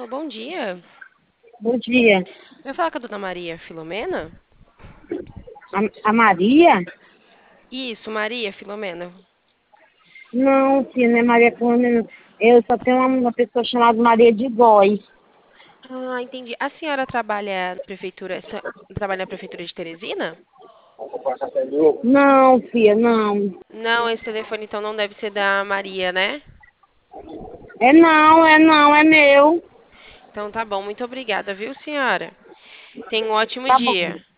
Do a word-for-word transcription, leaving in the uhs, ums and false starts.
bom dia. Bom dia. Eu falo com a dona Maria Filomena? A, a Maria? Isso, Maria Filomena. Não, filha, não é Maria Filomena. Eu só tenho uma, uma pessoa chamada Maria de Góis. Ah, entendi. A senhora trabalha na prefeitura, sa- trabalha na prefeitura de Teresina? Não, filha, não. Não, esse telefone então não deve ser da Maria, né? É não, é não, é meu. Então tá bom, muito obrigada, viu, senhora? Tenha um ótimo Tá bom. dia.